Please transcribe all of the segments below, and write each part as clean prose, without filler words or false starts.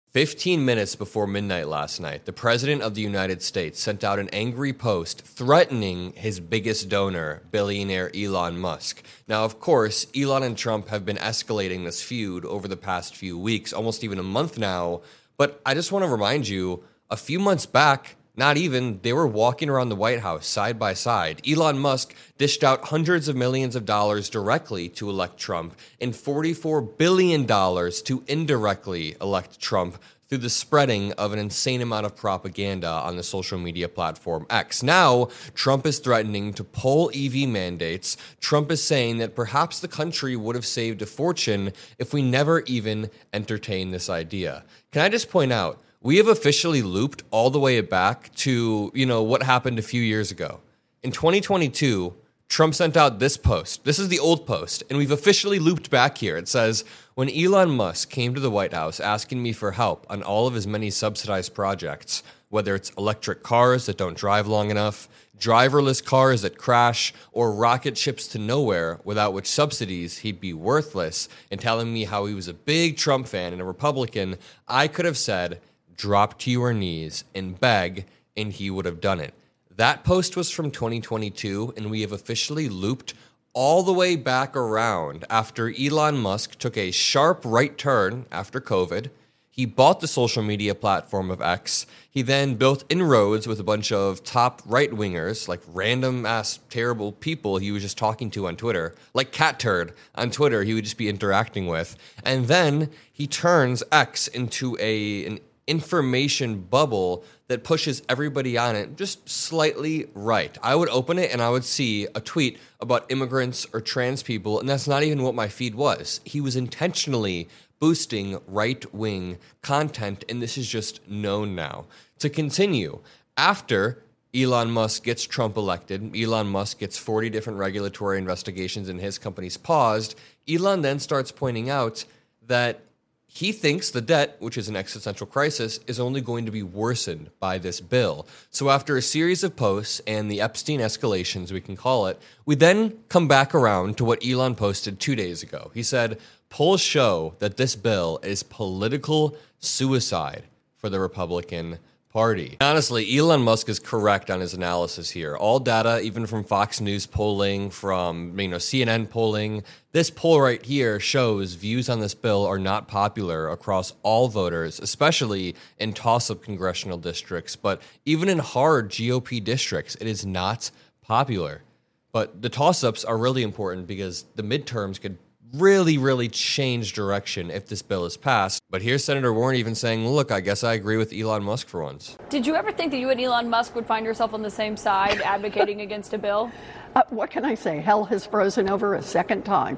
15 minutes before midnight last night, the President of the United States sent out an angry post threatening his biggest donor, billionaire Elon Musk. Now, of course, Elon and Trump have been escalating this feud over the past few weeks, almost even a month now. But I just want to remind you, a few months back, not even, they were walking around the White House side by side. Elon Musk dished out hundreds of millions of dollars directly to elect Trump and $44 billion to indirectly elect Trump through the spreading of an insane amount of propaganda on the social media platform X. Now, Trump is threatening to pull EV mandates. Trump is saying that perhaps the country would have saved a fortune if we never even entertained this idea. Can I just point out, we have officially looped all the way back to, what happened a few years ago. In 2022, Trump sent out this post. This is the old post, and we've officially looped back here. It says, when Elon Musk came to the White House asking me for help on all of his many subsidized projects, whether it's electric cars that don't drive long enough, driverless cars that crash, or rocket ships to nowhere, without which subsidies he'd be worthless, and telling me how he was a big Trump fan and a Republican, I could have said, drop to your knees and beg, and he would have done it. That post was from 2022, and we have officially looped all the way back around after Elon Musk took a sharp right turn after COVID. He bought the social media platform of X. He then built inroads with a bunch of top right-wingers, like random-ass terrible people he was just talking to on Twitter, like Cat Turd on Twitter he would just be interacting with. And then he turns X into an information bubble that pushes everybody on it just slightly right. I would open it and I would see a tweet about immigrants or trans people, and that's not even what my feed was. He was intentionally boosting right-wing content, and this is just known now. To continue, after Elon Musk gets Trump elected, Elon Musk gets 40 different regulatory investigations in his companies paused, Elon then starts pointing out that he thinks the debt, which is an existential crisis, is only going to be worsened by this bill. So after a series of posts and the Epstein escalations, we can call it, we then come back around to what Elon posted 2 days ago. He said, polls show that this bill is political suicide for the Republican Party. Honestly, Elon Musk is correct on his analysis here. All data, even from Fox News polling, from CNN polling, this poll right here shows views on this bill are not popular across all voters, especially in toss-up congressional districts. But even in hard GOP districts, it is not popular. But the toss-ups are really important because the midterms could really change direction if this bill is passed. But here's Senator Warren even saying, look, I guess I agree with Elon Musk for once. Did you ever think that you and Elon Musk would find yourself on the same side advocating against a bill? What can I say? Hell has frozen over a second time.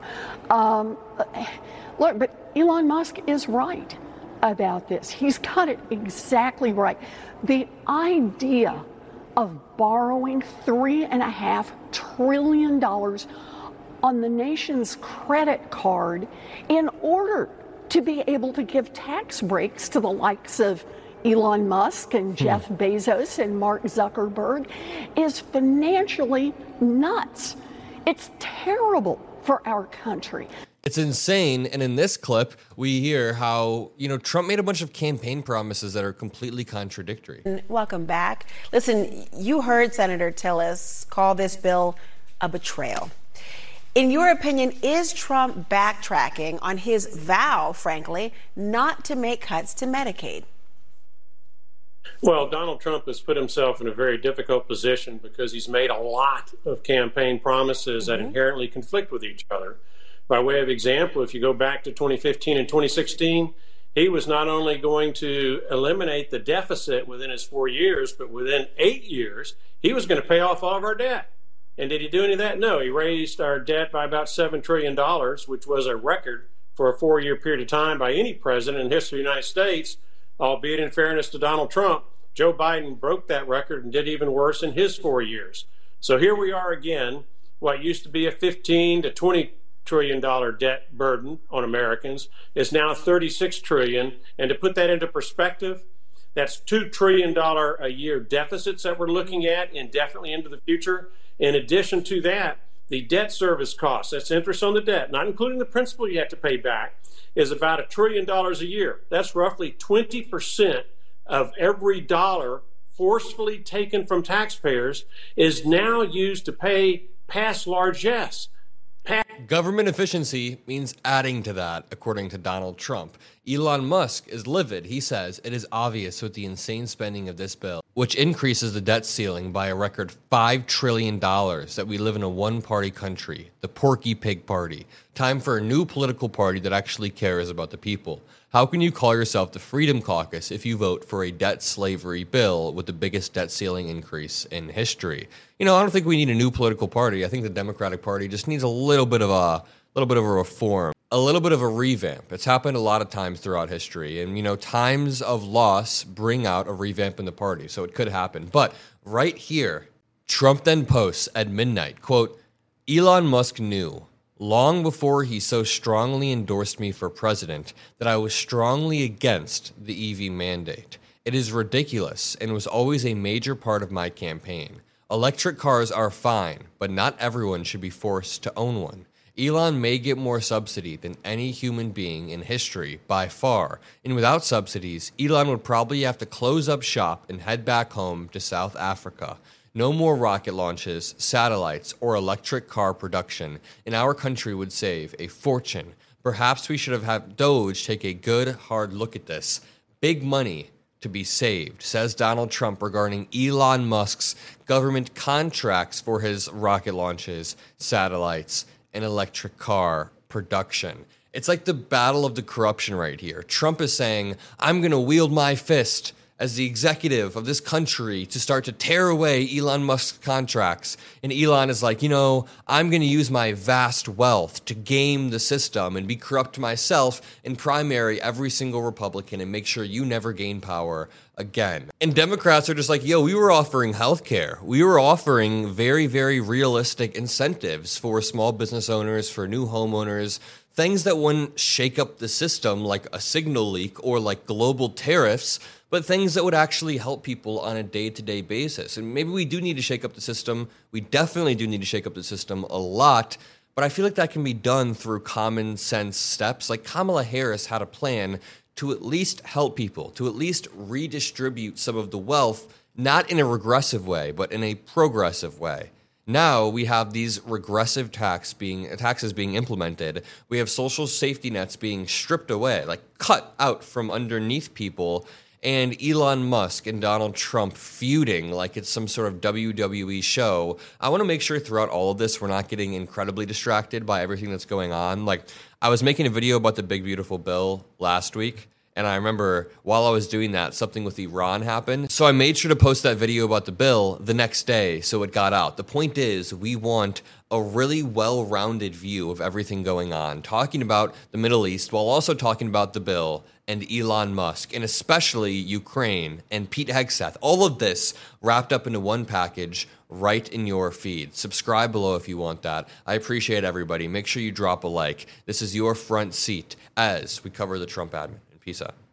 Look, but Elon Musk is right about this. He's got it exactly right. The idea of borrowing $3.5 trillion on the nation's credit card in order to be able to give tax breaks to the likes of Elon Musk and Jeff Bezos and Mark Zuckerberg is financially nuts. It's terrible for our country. It's insane. And in this clip, we hear how, Trump made a bunch of campaign promises that are completely contradictory. Welcome back. Listen, you heard Senator Tillis call this bill a betrayal. In your opinion, is Trump backtracking on his vow, frankly, not to make cuts to Medicaid? Well, Donald Trump has put himself in a very difficult position because he's made a lot of campaign promises that inherently conflict with each other. By way of example, if you go back to 2015 and 2016, he was not only going to eliminate the deficit within his 4 years, but within 8 years, he was going to pay off all of our debt. And did he do any of that? No. He raised our debt by about $7 trillion, which was a record for a 4-year period of time by any president in the history of the United States, albeit in fairness to Donald Trump. Joe Biden broke that record and did even worse in his 4 years. So here we are again, what used to be a $15 to $20 trillion debt burden on Americans is now $36 trillion. And to put that into perspective, that's $2 trillion a year deficits that we're looking at indefinitely into the future. In addition to that, the debt service cost, that's interest on the debt, not including the principal you have to pay back, is about $1 trillion a year. That's roughly 20% of every dollar forcefully taken from taxpayers is now used to pay past largesse. Government efficiency means adding to that, according to Donald Trump. Elon Musk is livid. He says it is obvious with the insane spending of this bill, which increases the debt ceiling by a record $5 trillion, that we live in a one-party country, the Porky Pig Party. Time for a new political party that actually cares about the people. How can you call yourself the Freedom Caucus if you vote for a debt slavery bill with the biggest debt ceiling increase in history? I don't think we need a new political party. I think the Democratic Party just needs a little bit of a reform, a little bit of a revamp. It's happened a lot of times throughout history, and times of loss bring out a revamp in the party, so it could happen. But right here, Trump then posts at midnight, quote, Elon Musk knew long before he so strongly endorsed me for president that I was strongly against the EV mandate. It is ridiculous and was always a major part of my campaign. Electric cars are fine, but not everyone should be forced to own one. Elon may get more subsidy than any human being in history by far, and without subsidies, Elon would probably have to close up shop and head back home to South Africa. No more rocket launches, satellites, or electric car production, and our country would save a fortune. Perhaps we should have had Doge take a good, hard look at this. Big money to be saved, says Donald Trump regarding Elon Musk's government contracts for his rocket launches, satellites, and electric car production. It's like the battle of the corruption right here. Trump is saying, I'm going to wield my fist as the executive of this country to start to tear away Elon Musk's contracts. And Elon is like, I'm going to use my vast wealth to game the system and be corrupt myself and primary every single Republican and make sure you never gain power again. And Democrats are just like, we were offering healthcare. We were offering very, very realistic incentives for small business owners, for new homeowners, things that wouldn't shake up the system like a signal leak or like global tariffs, but things that would actually help people on a day-to-day basis. And maybe we do need to shake up the system. We definitely do need to shake up the system a lot, but I feel like that can be done through common sense steps. Like Kamala Harris had a plan to at least help people, to at least redistribute some of the wealth, not in a regressive way, but in a progressive way. Now we have these regressive taxes being implemented. We have social safety nets being stripped away, like cut out from underneath people, and Elon Musk and Donald Trump feuding like it's some sort of WWE show. I want to make sure throughout all of this we're not getting incredibly distracted by everything that's going on. Like, I was making a video about the Big Beautiful Bill last week, and I remember while I was doing that, something with Iran happened. So I made sure to post that video about the bill the next day so it got out. The point is, we want a really well-rounded view of everything going on, talking about the Middle East while also talking about the bill and Elon Musk, and especially Ukraine and Pete Hegseth. All of this wrapped up into one package right in your feed. Subscribe below if you want that. I appreciate everybody. Make sure you drop a like. This is your front seat as we cover the Trump admin. Peace out.